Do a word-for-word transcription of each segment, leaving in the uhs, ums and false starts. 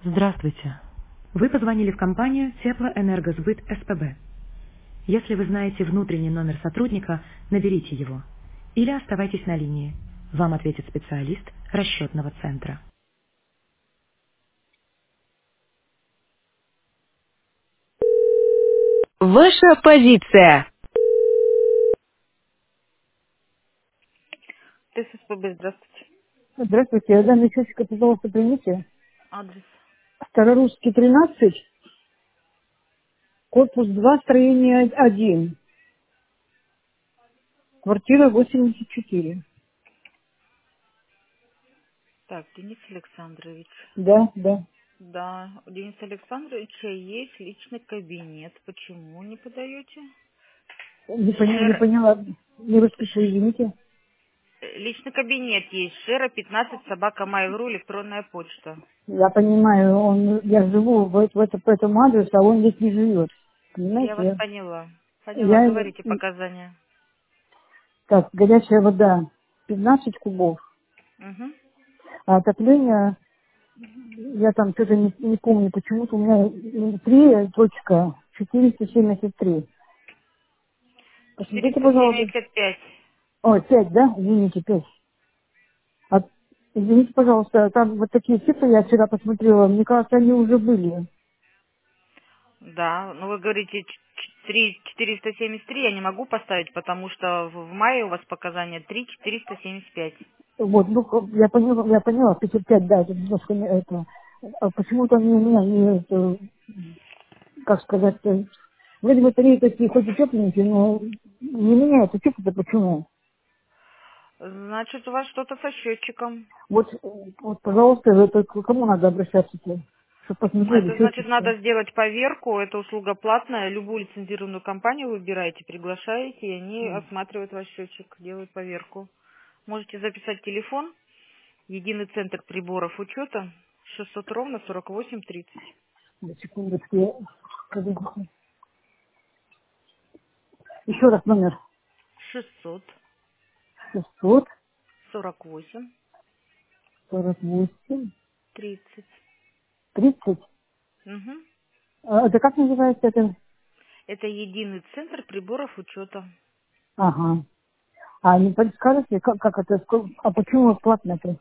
Здравствуйте. Вы позвонили в компанию Теплоэнергосбыт СПБ. Если вы знаете внутренний номер сотрудника, наберите его. Или оставайтесь на линии. Вам ответит специалист расчетного центра. Ваша позиция. ТССПБ, здравствуйте. Здравствуйте, данный счетчик, пожалуйста, примите. Адрес. Старорусский тринадцать, корпус два, строение один, квартира восемьдесят четыре. Так, Денис Александрович. Да, да. Да, у Дениса Александровича есть личный кабинет. Почему не подаете? Не, поня- не Шер... поняла, не расслышала, Ш- извините. Личный кабинет есть. Шера пятнадцать, собака Mail.ru, электронная почта. Я понимаю, он, я живу в, в это, по этому адресу, а он здесь не живет. Я вас Понимаете, поняла. Поняла, я, говорите я показания. так, горячая вода пятнадцать кубов, Угу. а отопление, я там что-то не, не помню, почему-то у меня три точка четыреста семьдесят три. Посмотрите, пожалуйста. четыреста семьдесят пять. Ой, пять, да? Извините, пять. А, извините, пожалуйста, там вот такие цифры я вчера посмотрела. Мне кажется, они уже были. Да, ну вы говорите ч- ч- три четыреста семьдесят три, я не могу поставить, потому что в в мае у вас показания три четыреста семьдесят пять. Вот, ну, я поняла, я поняла, пятьдесят пять, да, это немножко не это. А почему-то они у меня не, это, как сказать, э, вроде батареи такие, хоть и тепленькие, но не меняются. Чего-то почему? Значит, у вас что-то со счетчиком. Вот, э, вот, пожалуйста, это к кому надо обращаться-то? Чтобы посмотрели Это значит, счетчик-то. надо сделать поверку, это услуга платная, любую лицензированную компанию выбираете, приглашаете, и они осматривают ваш счетчик, делают поверку. Можете записать телефон, единый центр приборов учета, шестьсот ровно сорок восемь тридцать. На секундочку, я- подождите. Еще раз номер. шестьсот Шестьсот сорок восемь сорок восемь тридцать. тридцать. Угу. А это как называется это? Это единый центр приборов учета. Ага. А не подскажете, как, как это, сколько- а почему платно-то?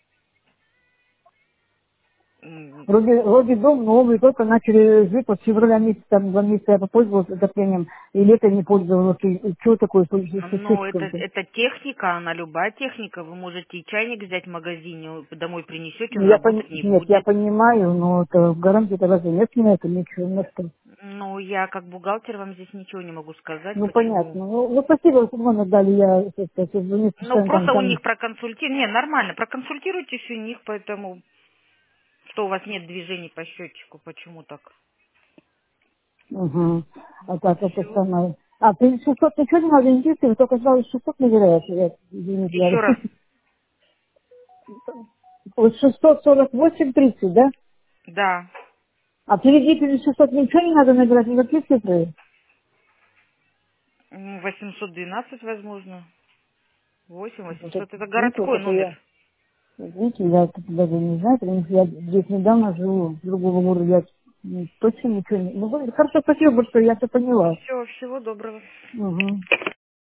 М, Вроде, вроде дом новый, только начали жить, вот с февраля месяца, там, два месяца я попользовалась отоплением, и лето не пользовалась, и, и что такое с с Но это, счетчиком-то? это техника, она любая техника. Вы можете и чайник взять в магазине, домой принесете, Ну, он я пони- работать не нет, я будет. понимаю, но это в гарантии-то разве нет на это ничего, на что? Ну, я как бухгалтер вам здесь ничего не могу сказать, Ну, почему. понятно. Ну, ну спасибо, что номер дали, я, это, это, звоню Ну, постоянно там, просто у там. них проконсультируйте. Не, нормально, проконсультируйтесь у них, поэтому что у вас нет движений по счетчику, почему так? Угу. А так, это Все. самое. А, ты шестьсот ничего не надо, не вы только сказали шестьсот набираешь. Я, извините, я... Еще раз. Вот шестьсот сорок восемь тридцать, да? Да. А впереди перед шестьсот ничего не надо набирать, никакие цифры? М, восемьсот двенадцать, возможно. восемь Вот это, восемьсот. Это видите, вот городской это номер. я... Видите, я это даже не знаю, потому что я здесь недавно живу, в другом городе, я м, точно ничего не... Ну, хорошо, спасибо большое, я все поняла. Все, всего доброго. Угу.